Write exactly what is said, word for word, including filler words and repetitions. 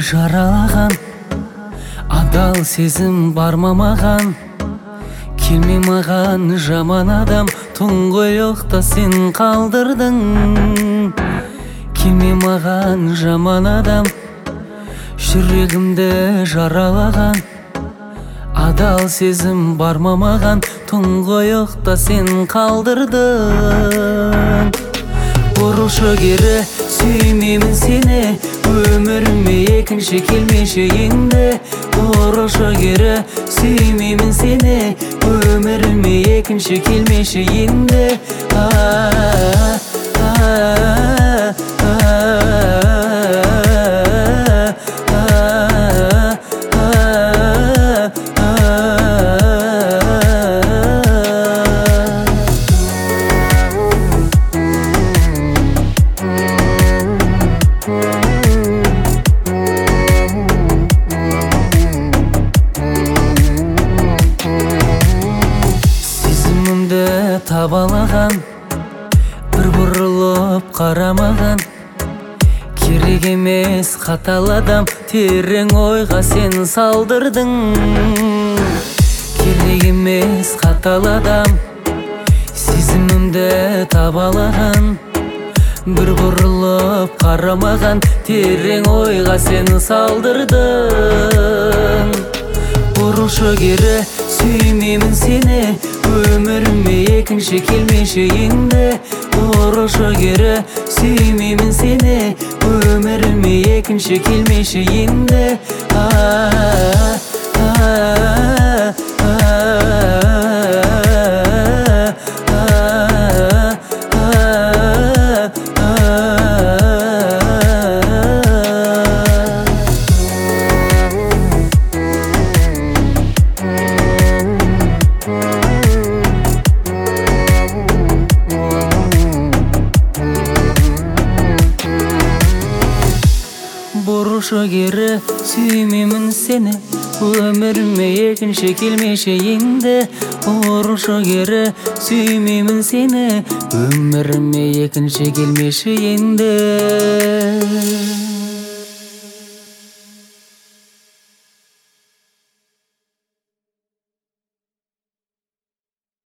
жаралаган адал сезим барма маган. Келме маган жаман адам, туңгоёкта сен калдырдың. Келме маган жаман адам, жүрегимди жаралаган адал сезим барма маган, туңгоёкта сен калдырдың. Ошо кері сүймеймін сені, өміріме екінші келмеші енді. Ошо кері сүймеймін сені, өміріме екінші келмеші енді. Табалаган, бір бұрылып қарамаған. Керек емес қатал адам, терең ойға сен салдырдың. Керек емес қатал адам, сезімімді табалаган. Бір бұрылып қарамаған, терең ойға сен салдырдың. Ошо кері сүймеймін сені, өміріме екінші келмеші енді. Ошо кері сүймеймін сені, өміріме екінші келмеші енді. Ошо кері сүймеймін сені, өміріме екінші келмеші енді. Ошо кері сүймеймін сені, өміріме екінші келмеші енді.